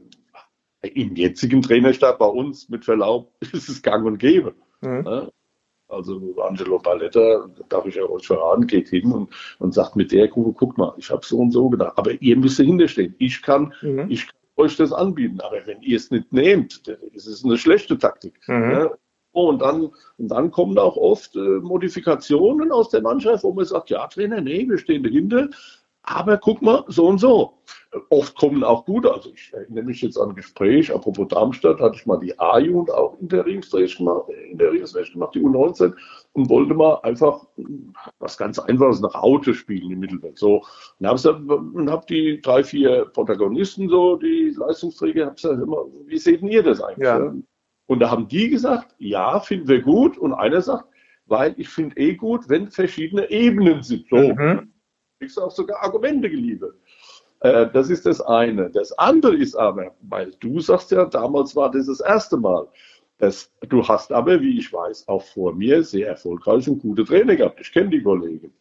im jetzigen Trainerstab bei uns, mit Verlaub, ist es gang und gäbe. Mhm. Ja? Also Angelo Paletta, darf ich ja euch verraten, geht hin und sagt mit der Gruppe, guck mal, ich habe so und so gedacht, aber ihr müsst hinterstehen. Ich kann euch das anbieten, aber wenn ihr es nicht nehmt, ist es eine schlechte Taktik. Mhm. Ja? Und dann kommen auch oft Modifikationen aus der Mannschaft, wo man sagt, ja Trainer, nee, wir stehen dahinter, aber guck mal, so und so. Oft kommen auch gute, also ich erinnere mich jetzt an ein Gespräch, apropos Darmstadt, hatte ich mal die A-Jugend auch interimsmäßig gemacht, die U19, und wollte mal einfach was ganz Einfaches, eine Raute spielen im Mittelfeld. So, und habe die 3, 4 Protagonisten, so die Leistungsträger, habe gesagt, wie seht ihr das eigentlich? Ja. Und da haben die gesagt, ja, finden wir gut. Und einer sagt, weil ich finde gut, wenn verschiedene Ebenen sind. So. Mhm. Ich habe auch sogar Argumente geliefert. Das ist das eine. Das andere ist aber, weil du sagst ja, damals war das erste Mal. Du hast aber, wie ich weiß, auch vor mir sehr erfolgreich und gute Trainer gehabt. Ich kenne die Kollegen.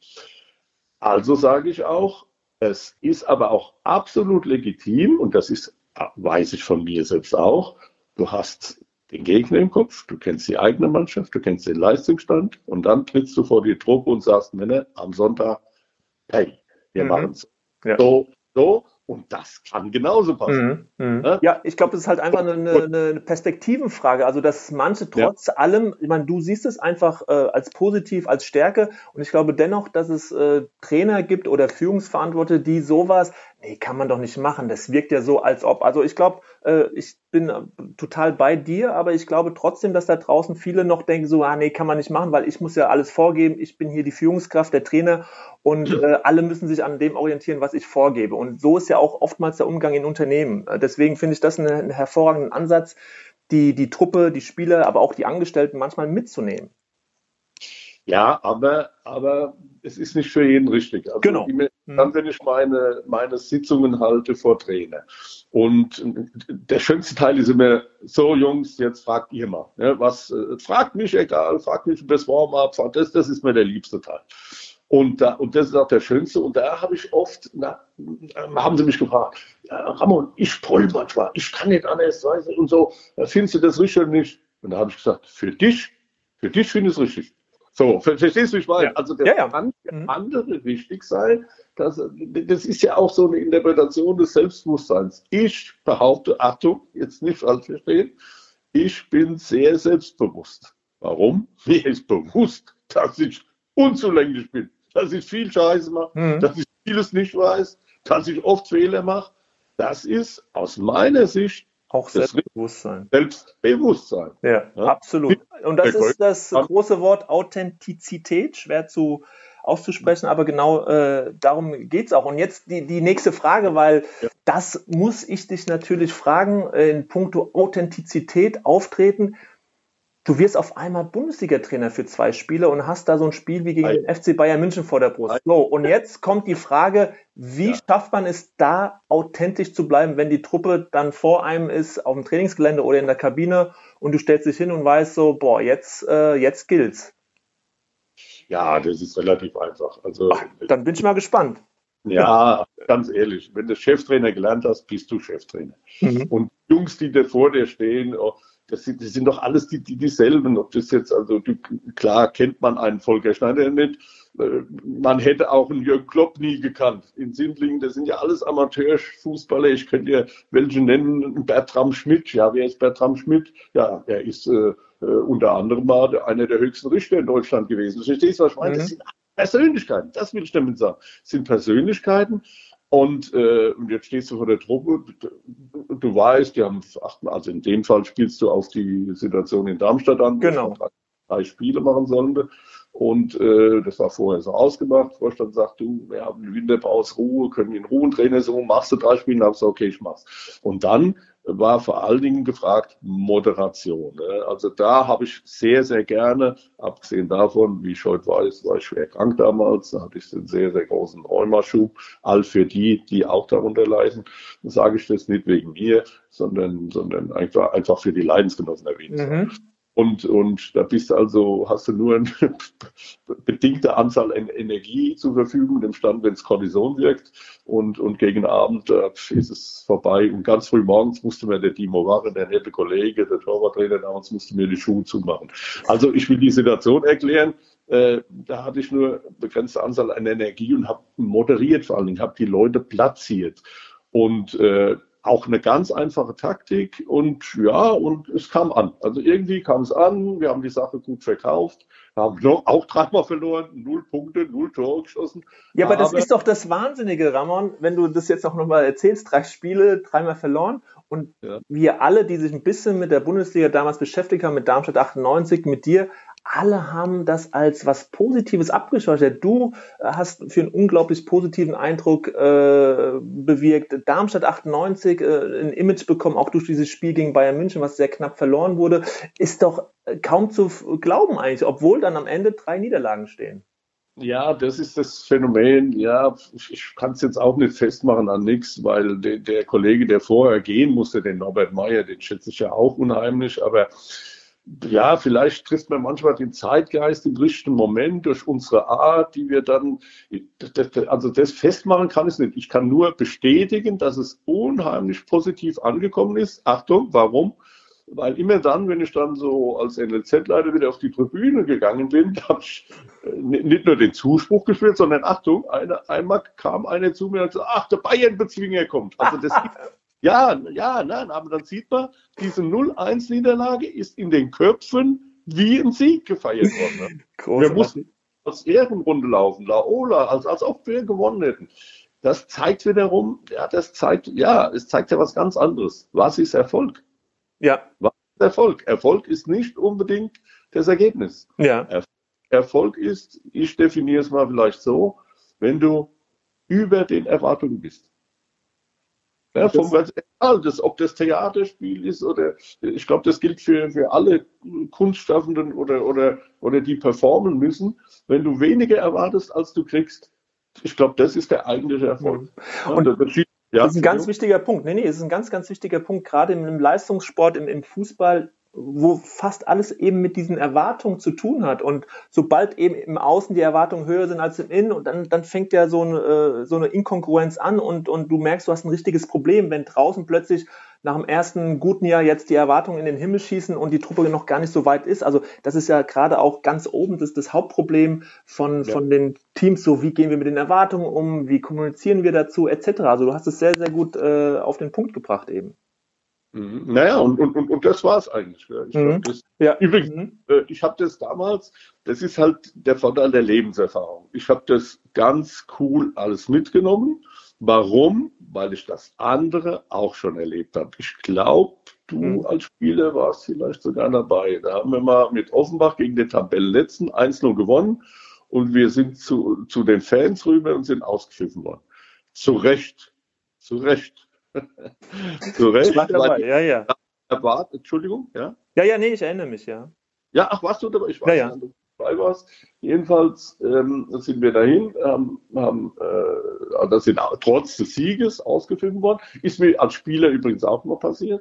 Also sage ich auch, es ist aber auch absolut legitim, und das weiß ich von mir selbst auch, du hast den Gegner im Kopf, du kennst die eigene Mannschaft, du kennst den Leistungsstand, und dann trittst du vor die Truppe und sagst, Männer, am Sonntag, hey, wir machen es so, und das kann genauso passen. Ja, ich glaube, das ist halt einfach eine Perspektivenfrage. Also, dass manche trotz allem, ich meine, du siehst es einfach als positiv, als Stärke, und ich glaube dennoch, dass es Trainer gibt oder Führungsverantwortliche, die sowas, nee, kann man doch nicht machen. Das wirkt ja so, als ob. Also ich glaube, ich bin total bei dir, aber ich glaube trotzdem, dass da draußen viele noch denken so, nee, kann man nicht machen, weil ich muss ja alles vorgeben. Ich bin hier die Führungskraft, der Trainer, und alle müssen sich an dem orientieren, was ich vorgebe. Und so ist ja auch oftmals der Umgang in Unternehmen. Deswegen finde ich das einen hervorragenden Ansatz, die Truppe, die Spieler, aber auch die Angestellten manchmal mitzunehmen. Ja, aber es ist nicht für jeden richtig. Also genau. Dann, wenn ich meine Sitzungen halte vor Trainer. Und der schönste Teil ist immer, so Jungs, jetzt fragt ihr mal. Ja, fragt mich, egal, fragt mich über das Warm-up, das ist mir der liebste Teil. Und das ist auch der schönste. Und da habe ich oft, haben sie mich gefragt, ja, Ramon, ich spoil manchmal, ich kann nicht anders, weißt du, und so, findest du das richtig oder nicht? Und da habe ich gesagt, für dich finde ich es richtig. So, verstehst du, wie ich meine? Ja. Also das kann für andere wichtig sein. Das ist ja auch so eine Interpretation des Selbstbewusstseins. Ich behaupte, Achtung, jetzt nicht falsch verstehen, ich bin sehr selbstbewusst. Warum? Mir ist bewusst, dass ich unzulänglich bin, dass ich viel Scheiße mache, dass ich vieles nicht weiß, dass ich oft Fehler mache. Das ist aus meiner Sicht auch Selbstbewusstsein. Selbstbewusstsein. Ja, absolut. Und das ist das große Wort Authentizität, schwer auszusprechen, aber genau darum geht es auch. Und jetzt die nächste Frage, weil das muss ich dich natürlich fragen, in puncto Authentizität auftreten. Du wirst auf einmal Bundesliga-Trainer für 2 Spiele und hast da so ein Spiel wie gegen den FC Bayern München vor der Brust. So, und jetzt kommt die Frage, wie schafft man es da, authentisch zu bleiben, wenn die Truppe dann vor einem ist, auf dem Trainingsgelände oder in der Kabine, und du stellst dich hin und weißt so, boah, jetzt gilt's. Ja, das ist relativ einfach. Also, dann bin ich mal gespannt. Ja, ganz ehrlich, wenn du Cheftrainer gelernt hast, bist du Cheftrainer. Und Jungs, die da vor dir stehen, das sind doch alles dieselben. Ob das jetzt, also klar kennt man einen Volker Schneider nicht. Man hätte auch einen Jürgen Klopp nie gekannt. In Sindlingen, das sind ja alles Amateurfußballer. Ich könnte ja welche nennen. Bertram Schmidt. Ja, wer ist Bertram Schmidt? Ja, er ist unter anderem mal einer der höchsten Richter in Deutschland gewesen. Verstehst du, was ich meine? Das sind Persönlichkeiten, das will ich damit sagen. Es sind Persönlichkeiten. Und jetzt stehst du vor der Truppe, du weißt, die haben, also in dem Fall spielst du auf die Situation in Darmstadt an, wo Genau. man drei Spiele machen sollte. Und das war vorher so ausgemacht. Der Vorstand sagt, du, wir haben eine Winterpause, Ruhe, können in Ruhe einen Trainer so, machst du 3 Spiele? Dann habe ich gesagt, okay, ich mach's. Und dann war vor allen Dingen gefragt Moderation. Also da habe ich sehr, sehr gerne, abgesehen davon, wie ich heute weiß, war ich schwer krank damals, da hatte ich einen sehr, sehr großen Rheumaschub. All für die, die auch darunter leiden, sage ich das nicht wegen mir, sondern einfach für die Leidensgenossen erwähnt. Mhm. Und da bist du also, hast du nur eine bedingte Anzahl an Energie zur Verfügung, dem Stand, wenn es Kortison wirkt. Und gegen Abend ist es vorbei. Und ganz früh morgens musste mir der Timo Wache, der nette Kollege, der Torwarttrainer damals, musste mir die Schuhe zumachen. Also ich will die Situation erklären. Da hatte ich nur begrenzte Anzahl an Energie und habe moderiert vor allen Dingen, habe die Leute platziert. Und auch eine ganz einfache Taktik und ja, und es kam an. Also irgendwie kam es an, wir haben die Sache gut verkauft, haben auch 3-mal verloren, 0 Punkte, 0 Tore geschossen. Ja, aber das ist doch das Wahnsinnige, Ramon, wenn du das jetzt auch nochmal erzählst, 3 Spiele, 3-mal verloren und wir alle, die sich ein bisschen mit der Bundesliga damals beschäftigt haben, mit Darmstadt 98, mit dir, alle haben das als was Positives abgespeichert. Du hast für einen unglaublich positiven Eindruck bewirkt. Darmstadt 98 ein Image bekommen, auch durch dieses Spiel gegen Bayern München, was sehr knapp verloren wurde, ist doch kaum zu glauben eigentlich, obwohl dann am Ende 3 Niederlagen stehen. Ja, das ist das Phänomen. Ja, ich kann es jetzt auch nicht festmachen an nichts, weil der Kollege, der vorher gehen musste, den Norbert Meyer, den schätze ich ja auch unheimlich, aber ja, vielleicht trifft man manchmal den Zeitgeist im richtigen Moment durch unsere Art, die wir dann, also das festmachen kann ich nicht. Ich kann nur bestätigen, dass es unheimlich positiv angekommen ist. Achtung, warum? Weil immer dann, wenn ich dann so als NLZ-Leiter wieder auf die Tribüne gegangen bin, habe ich nicht nur den Zuspruch gespürt, sondern Achtung, einmal kam einer zu mir und sagte, ach, der Bayern-Bezwinger kommt. Also das ja, nein, aber dann sieht man, diese 0-1-Niederlage ist in den Köpfen wie ein Sieg gefeiert worden. Wir mussten als Ehrenrunde laufen, Laola, als ob wir gewonnen hätten. Das zeigt wiederum, es zeigt ja was ganz anderes. Was ist Erfolg? Ja. Was ist Erfolg? Erfolg ist nicht unbedingt das Ergebnis. Ja. Erfolg ist, ich definiere es mal vielleicht so, wenn du über den Erwartungen bist. Ja, ob das Theaterspiel ist oder ich glaube, das gilt für alle Kunstschaffenden oder die performen müssen. Wenn du weniger erwartest, als du kriegst, ich glaube, das ist der eigentliche Erfolg. Und das ist ein ganz wichtiger Punkt. Nee, es ist ein ganz, ganz wichtiger Punkt, gerade im Leistungssport, im Fußball, wo fast alles eben mit diesen Erwartungen zu tun hat. Und sobald eben im Außen die Erwartungen höher sind als im Innen, und dann fängt ja so eine Inkongruenz an und du merkst, du hast ein richtiges Problem, wenn draußen plötzlich nach dem ersten guten Jahr jetzt die Erwartungen in den Himmel schießen und die Truppe noch gar nicht so weit ist. Also das ist ja gerade auch ganz oben das Hauptproblem von den Teams, so wie gehen wir mit den Erwartungen um, wie kommunizieren wir dazu, etc. Also du hast es sehr, sehr gut auf den Punkt gebracht eben. Naja, und das war es eigentlich. Übrigens, ich habe das damals, das ist halt der Vorteil der Lebenserfahrung. Ich habe das ganz cool alles mitgenommen. Warum? Weil ich das andere auch schon erlebt habe. Ich glaube, du als Spieler warst vielleicht sogar dabei. Da haben wir mal mit Offenbach gegen den Tabellenletzten 1-0 gewonnen und wir sind zu den Fans rüber und sind ausgepfiffen worden. Zu Recht. Zu Recht. Ich war dabei, ja. Entschuldigung, ja? Ja, nee, ich erinnere mich, ja. Ja, ach, warst du dabei? Ich weiß nicht, ob du dabei warst. Jedenfalls sind wir dahin, das sind trotz des Sieges ausgepfiffen worden. Ist mir als Spieler übrigens auch mal passiert,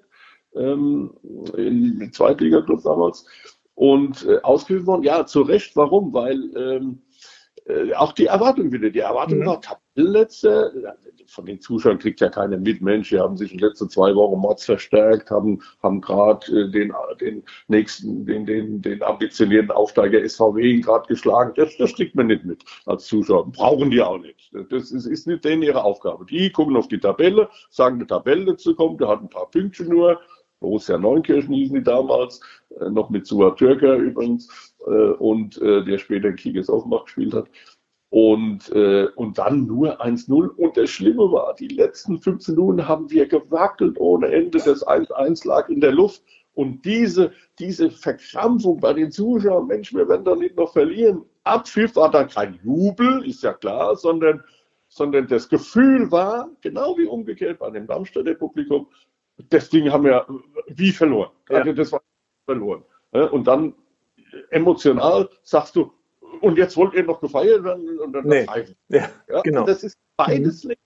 im Zweitliga-Club damals. Und ausgepfiffen worden, ja, zu Recht. Warum? Weil auch die Erwartung war Tabellenletzte. Von den Zuschauern kriegt ja keiner mit. Mensch, die haben sich in den letzten 2 Wochen Mods verstärkt, haben gerade den ambitionierten Aufsteiger SVW gerade geschlagen. Das kriegt man nicht mit als Zuschauer. Brauchen die auch nicht. Das ist nicht denen ihre Aufgabe. Die gucken auf die Tabelle, sagen, eine Tabellenletzte kommt, der hat ein paar Pünktchen nur. Borussia Neunkirchen hießen die damals, noch mit Suat Türker übrigens, und der später in Kickers Offenbach gespielt hat. Und dann nur 1:0. Und das Schlimme war, die letzten 15 Minuten haben wir gewackelt ohne Ende. Das 1:1 lag in der Luft. Und diese Verkrampfung bei den Zuschauern, Mensch, wir werden doch nicht noch verlieren. Abpfiff war da kein Jubel, ist ja klar, sondern das Gefühl war, genau wie umgekehrt bei dem Darmstädter Publikum, das Ding haben wir wie verloren. Ja. Also das war verloren. Und dann emotional sagst du, und jetzt wollt ihr noch gefeiert werden und dann pfeifen. Ja, genau. Das ist beides Leben.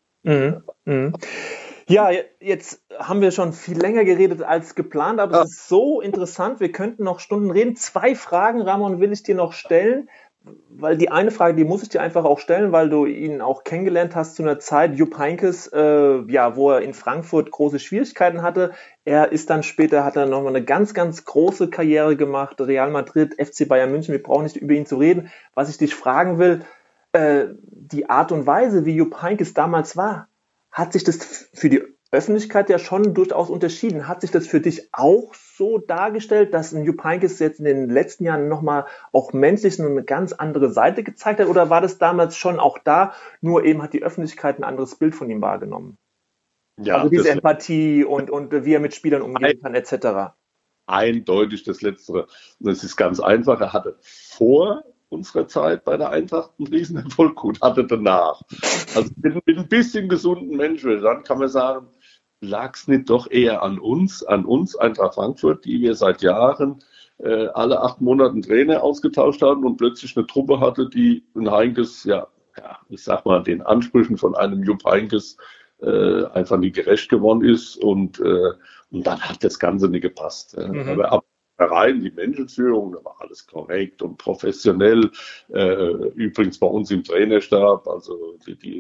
Ja, jetzt haben wir schon viel länger geredet als geplant, aber es ist so interessant, wir könnten noch Stunden reden. 2 Fragen, Ramon, will ich dir noch stellen, weil die eine Frage, die muss ich dir einfach auch stellen, weil du ihn auch kennengelernt hast zu einer Zeit, Jupp Heynckes, wo er in Frankfurt große Schwierigkeiten hatte. Er ist dann später, hat er nochmal eine ganz, ganz große Karriere gemacht, Real Madrid, FC Bayern München, wir brauchen nicht über ihn zu reden. Was ich dich fragen will, die Art und Weise, wie Jupp Heynckes damals war, hat sich das für die Öffentlichkeit ja schon durchaus unterschieden. Hat sich das für dich auch so dargestellt, dass ein Jupp Heynckes jetzt in den letzten Jahren nochmal auch menschlich eine ganz andere Seite gezeigt hat? Oder war das damals schon auch da, nur eben hat die Öffentlichkeit ein anderes Bild von ihm wahrgenommen? Ja, also diese Empathie und wie er mit Spielern umgehen kann, etc. Eindeutig das Letztere. Und es ist ganz einfach, er hatte vor unserer Zeit bei der Eintracht einen Riesenerfolg und hatte danach. Also mit ein bisschen gesunden Menschen, dann kann man sagen, lag es nicht doch eher an uns, Eintracht Frankfurt, die wir seit Jahren alle 8 Monate einen Trainer ausgetauscht haben und plötzlich eine Truppe hatte, die ein Heynckes, ich sag mal, den Ansprüchen von einem Jupp Heynckes einfach nicht gerecht geworden ist und dann hat das Ganze nicht gepasst. Aber ab rein die Menschenführung, da war alles korrekt und professionell. Übrigens bei uns im Trainerstab, also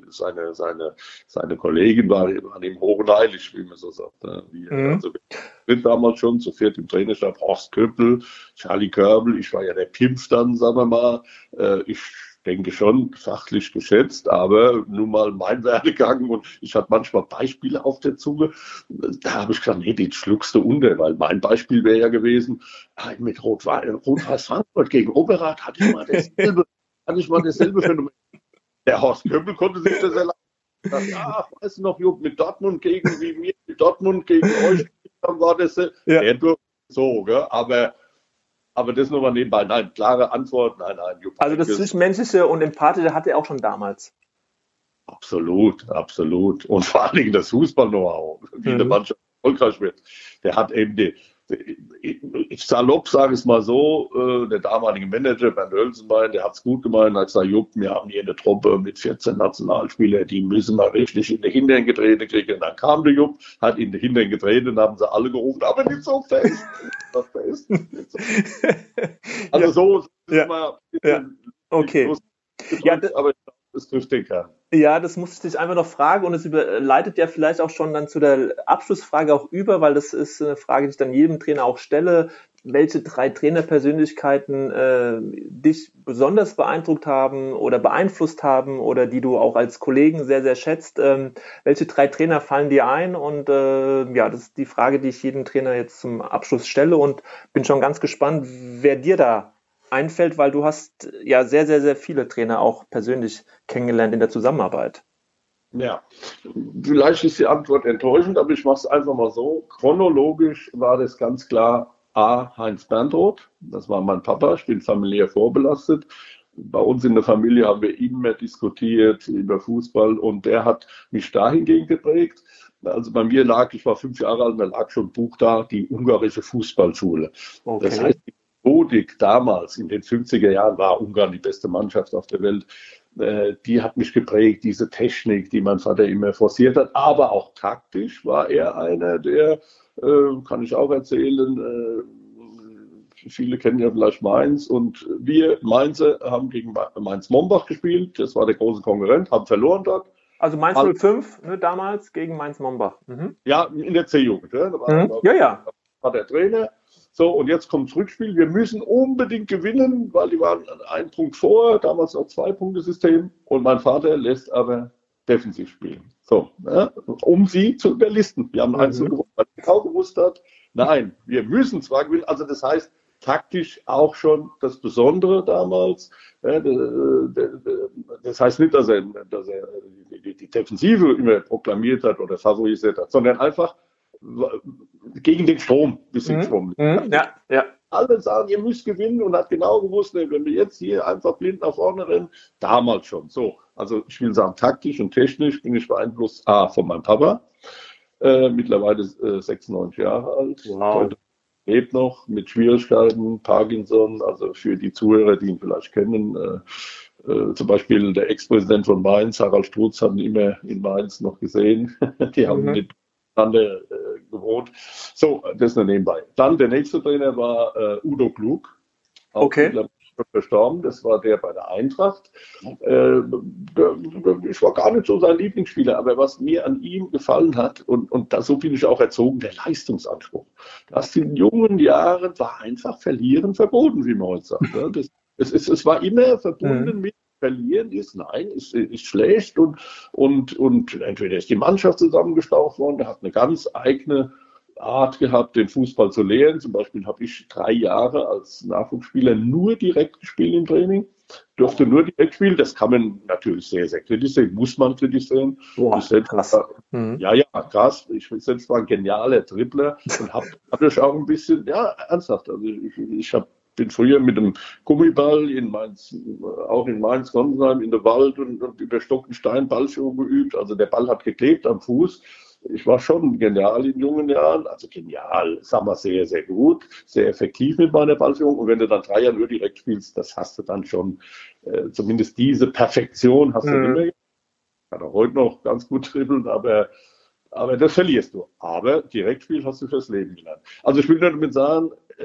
seine Kollegin war ihm hochheilig, wie man so sagt. Also wir sind damals schon zu 4 im Trainerstab, Horst Köppel, Charlie Körbel, ich war ja der Pimpf dann, sagen wir mal. Ich denke schon, fachlich geschätzt, aber nun mal mein Werdegang und ich hatte manchmal Beispiele auf der Zunge, da habe ich gesagt, nee, den schluckst du unter, weil mein Beispiel wäre ja gewesen, mit Rot-Weiß Frankfurt gegen Overath hatte ich mal dasselbe Phänomen. Der Horst Köppel konnte sich das erlauben. Weißt du noch, Jupp, mit Dortmund gegen euch, dann war das der durch so, gell? Aber das nur mal nebenbei. Nein, klare Antwort, nein. Jupp, also das Zwischenmenschliche und Empathische hatte er auch schon damals. Absolut. Und vor allen Dingen das Fußball-Know-how, wie eine Mannschaft erfolgreich wird. Der hat eben ich salopp sage es mal so, der damalige Manager Bernd Hölzenbein, der hat es gut gemeint, hat gesagt, Jupp, wir haben hier eine Truppe mit 14 Nationalspielern, die müssen wir richtig in die Hintern getreten kriegen. Und dann kam der Jupp, hat in die Hintern getreten, haben sie alle gerufen, aber nicht so fest. Also so ist mal okay. Aber das trifft den Kern. Ja, das muss ich dich einfach noch fragen und es leitet ja vielleicht auch schon dann zu der Abschlussfrage auch über, weil das ist eine Frage, die ich dann jedem Trainer auch stelle. Welche 3 Trainerpersönlichkeiten dich besonders beeindruckt haben oder beeinflusst haben oder die du auch als Kollegen sehr, sehr schätzt? Welche 3 Trainer fallen dir ein? Und das ist die Frage, die ich jedem Trainer jetzt zum Abschluss stelle und bin schon ganz gespannt, wer dir da einfällt, weil du hast ja sehr, sehr, sehr viele Trainer auch persönlich kennengelernt in der Zusammenarbeit. Ja, vielleicht ist die Antwort enttäuschend, aber ich mache es einfach mal so. Chronologisch war das ganz klar Heinz Bernroth, das war mein Papa, ich bin familiär vorbelastet. Bei uns in der Familie haben wir immer diskutiert über Fußball und der hat mich dahingehend geprägt. Also bei mir ich war 5 Jahre alt, da lag schon ein Buch da, die ungarische Fußballschule. Okay. Das heißt, Methodik damals in den 50er Jahren war Ungarn die beste Mannschaft auf der Welt. Die hat mich geprägt, diese Technik, die mein Vater immer forciert hat, aber auch taktisch war er einer, der, kann ich auch erzählen, viele kennen ja vielleicht Mainz und wir Mainzer haben gegen Mainz-Mombach gespielt, das war der große Konkurrent, haben verloren dort. Also Mainz 05 damals gegen Mainz-Mombach. Ja, in der C-Jugend. War der Trainer. So, und jetzt kommt das Rückspiel. Wir müssen unbedingt gewinnen, weil die waren 1 Punkt vor, damals noch 2-Punkte-System. Und mein Vater lässt aber defensiv spielen. So, um sie zu überlisten. Wir haben 1 gewonnen, weil er genau gewusst hat, nein, wir müssen zwar gewinnen. Also das heißt, taktisch auch schon das Besondere damals. Das heißt nicht, dass er die Defensive immer proklamiert hat oder favorisiert hat, sondern einfach gegen den Strom ein bisschen geschwommen. Ja, ja. Alle sagen, ihr müsst gewinnen und hat genau gewusst, wenn wir jetzt hier einfach blind nach vorne rennen, damals schon. So, also ich will sagen, taktisch und technisch bin ich beeinflusst von meinem Papa, mittlerweile 96 Jahre alt. Wow. Lebt noch mit Schwierigkeiten, Parkinson, also für die Zuhörer, die ihn vielleicht kennen, zum Beispiel der Ex-Präsident von Mainz, Harald Strutz, haben ihn immer in Mainz noch gesehen. Die haben miteinander gewohnt. So, das nur nebenbei. Dann der nächste Trainer war Udo Klug. Okay. Verstorben, das war der bei der Eintracht. Ich war gar nicht so sein Lieblingsspieler, aber was mir an ihm gefallen hat, und so bin ich auch erzogen, der Leistungsanspruch. Das in jungen Jahren war einfach Verlieren verboten, wie man heute sagt. Es war immer verbunden mit Verlieren ist schlecht und entweder ist die Mannschaft zusammengestaucht worden, der hat eine ganz eigene Art gehabt, den Fußball zu lehren. Zum Beispiel habe ich 3 Jahre als Nachwuchsspieler nur direkt gespielt im Training, durfte nur direkt spielen. Das kann man natürlich sehr, sehr kritisieren, muss man kritisieren. Boah, krass. Ja, krass. Ich selbst war ein genialer Dribbler und habe dadurch auch ein bisschen, ernsthaft. Also bin früher mit dem Gummiball in Mainz, Gonsenheim, in der Wald und über Stock und Stein Ballführung geübt. Also der Ball hat geklebt am Fuß. Ich war schon genial in jungen Jahren, also genial, sagen wir sehr, sehr gut, sehr effektiv mit meiner Ballführung. Und wenn du dann 3 Jahre nur direkt spielst, das hast du dann schon, zumindest diese Perfektion hast du nicht mehr. Kann auch heute noch ganz gut dribbeln, aber das verlierst du. Aber Direktspiel hast du fürs Leben gelernt. Also ich will nur damit sagen,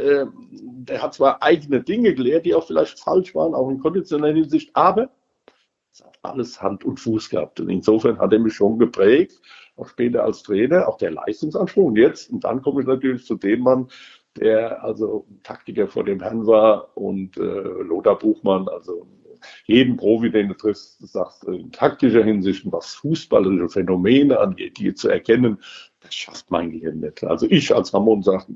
der hat zwar eigene Dinge gelehrt, die auch vielleicht falsch waren, auch in konditioneller Hinsicht, aber es hat alles Hand und Fuß gehabt. Und insofern hat er mich schon geprägt, auch später als Trainer, auch der Leistungsanspruch. Und dann komme ich natürlich zu dem Mann, der also Taktiker vor dem Herrn war und Lothar Buchmann, also jeden Profi, den du triffst, sagst, in taktischer Hinsicht, was fußballerische Phänomene angeht, die zu erkennen, das schafft mein Gehirn nicht. Also ich als Ramon sage,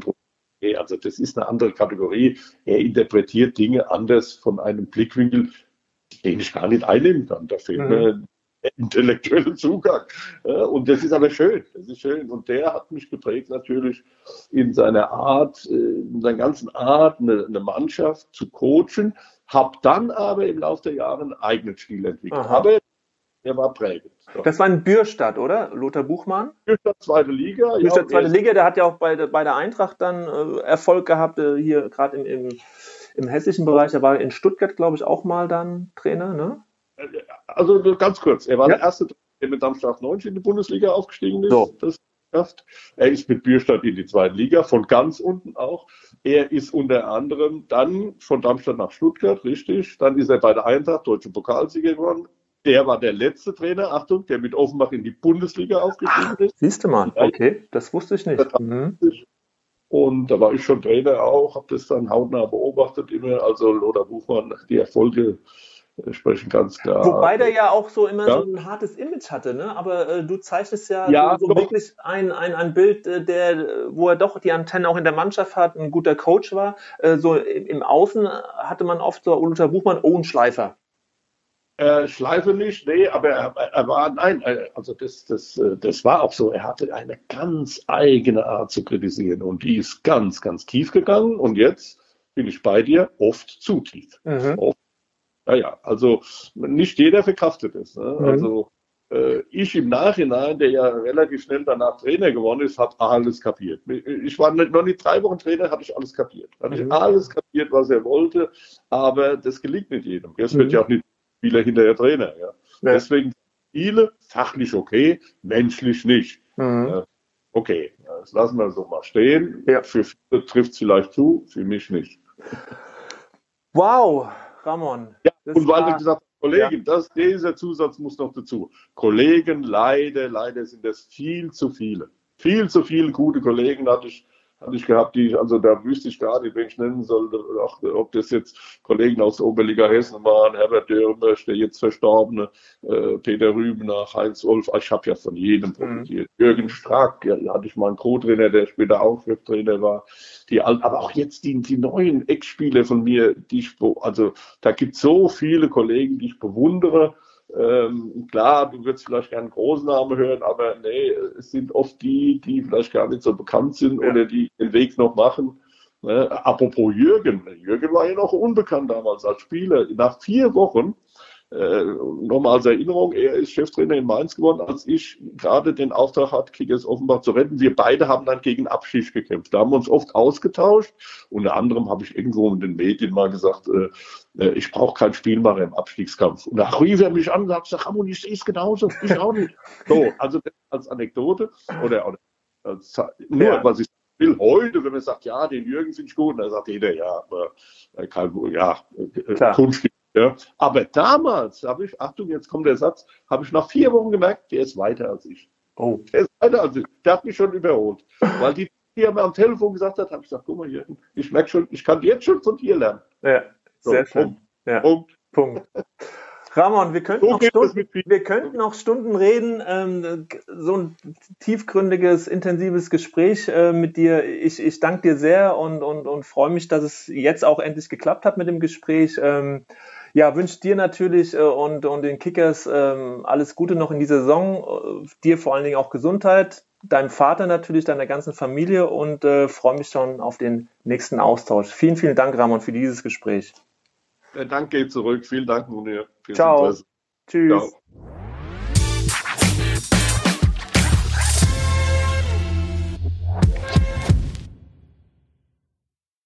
also das ist eine andere Kategorie. Er interpretiert Dinge anders von einem Blickwinkel, den ich gar nicht einnehmen kann. Da fehlt mir der intellektuelle Zugang. Und das ist aber schön. Das ist schön. Und der hat mich geprägt natürlich in seiner Art, in seiner ganzen Art, eine Mannschaft zu coachen. Hab dann aber im Laufe der Jahre einen eigenen Stil entwickelt. Aha. Aber er war prägend. Das war in Bürstadt, oder? Lothar Buchmann? Bürstadt, zweite Liga. Bürstadt, zweite Liga. Der hat ja auch bei der Eintracht dann Erfolg gehabt, hier gerade im hessischen Bereich. Er war in Stuttgart, glaube ich, auch mal dann Trainer, ne? Also ganz kurz. Er war der erste, der mit Darmstadt 90 in die Bundesliga aufgestiegen ist. So. Er ist mit Bürstadt in die zweite Liga, von ganz unten auch. Er ist unter anderem dann von Darmstadt nach Stuttgart, richtig. Dann ist er bei der Eintracht deutsche Pokalsieger geworden. Der war der letzte Trainer, Achtung, der mit Offenbach in die Bundesliga aufgestiegen ist. Siehst du mal, okay, das wusste ich nicht. Und da war ich schon Trainer auch, habe das dann hautnah beobachtet immer. Also Lothar Buchmann, die Erfolge sprechen ganz klar. Wobei der ja auch so immer so ein hartes Image hatte, ne? Aber du zeichnest ja so wirklich ein Bild, wo er doch die Antennen auch in der Mannschaft hat, ein guter Coach war. So im Außen hatte man oft so Lothar Buchmann, ein Schleifer. Schleife nicht, nee, aber er war, also das war auch so, er hatte eine ganz eigene Art zu kritisieren und die ist ganz, ganz tief gegangen und jetzt bin ich bei dir, oft zu tief. Oft, also nicht jeder verkraftet es. Ne? Also ich im Nachhinein, der ja relativ schnell danach Trainer geworden ist, habe alles kapiert. Ich war noch nicht 3 Wochen Trainer, hatte ich alles kapiert. Hatte ich alles kapiert, was er wollte, aber das gelingt nicht jedem. Das wird ja auch nicht Spieler hinterher Trainer. Ja. Deswegen viele fachlich okay, menschlich nicht. Okay, das lassen wir so mal stehen. Ja. Für viele trifft es vielleicht zu, für mich nicht. Wow, Ramon. Ja, und weil du gesagt hast, Kollegen, dieser Zusatz muss noch dazu. Kollegen, leider sind das viel zu viele. Viel zu viele gute Kollegen hatte hatte ich gehabt, also da wüsste ich gar nicht, wen ich nennen sollte, ob das jetzt Kollegen aus der Oberliga Hessen waren, Herbert Dürrmösch, der jetzt verstorbene, Peter Rübener, Heinz Wolf, ich habe ja von jedem profitiert. Jürgen Strack, ja, hatte ich mal einen Co-Trainer, der später auch Cheftrainer war, aber auch jetzt die neuen Ex-Spieler von mir, also da gibt es so viele Kollegen, die ich bewundere. Klar, du würdest vielleicht gerne einen Großnamen hören, aber nee, es sind oft die vielleicht gar nicht so bekannt sind oder die den Weg noch machen. Apropos Jürgen war ja noch unbekannt damals als Spieler. Nach 4 Wochen, nochmal als Erinnerung, er ist Cheftrainer in Mainz geworden, als ich gerade den Auftrag hatte, Kickers Offenbach zu retten. Wir beide haben dann gegen Abstieg gekämpft. Da haben wir uns oft ausgetauscht. Unter anderem habe ich irgendwo in den Medien mal gesagt, ich brauche keinen Spielmacher im Abstiegskampf. Und da rief er mich an und sagt, Ramon, ich sehe es genauso, ich auch nicht. So, also das als Anekdote oder was ich will heute, wenn man sagt, ja, den Jürgen finde ich gut, dann sagt jeder, ja, Kunst. Ja. Aber damals habe ich, Achtung, jetzt kommt der Satz, habe ich nach 4 Wochen gemerkt, der ist weiter als ich. Oh. Der ist weiter als ich. Der hat mich schon überholt. Weil die mir am Telefon gesagt hat, habe ich gesagt, guck mal hier, ich merke schon, ich kann jetzt schon von dir lernen. Ja, sehr schön. Punkt. Ramon, wir könnten noch Stunden reden. So ein tiefgründiges, intensives Gespräch mit dir. Ich danke dir sehr und freue mich, dass es jetzt auch endlich geklappt hat mit dem Gespräch. Wünsche dir natürlich und den Kickers alles Gute noch in dieser Saison. Dir vor allen Dingen auch Gesundheit. Deinem Vater natürlich, deiner ganzen Familie und freue mich schon auf den nächsten Austausch. Vielen, vielen Dank, Ramon, für dieses Gespräch. Der Dank geht zurück. Vielen Dank, Munir. Ciao. Tschüss. Ciao.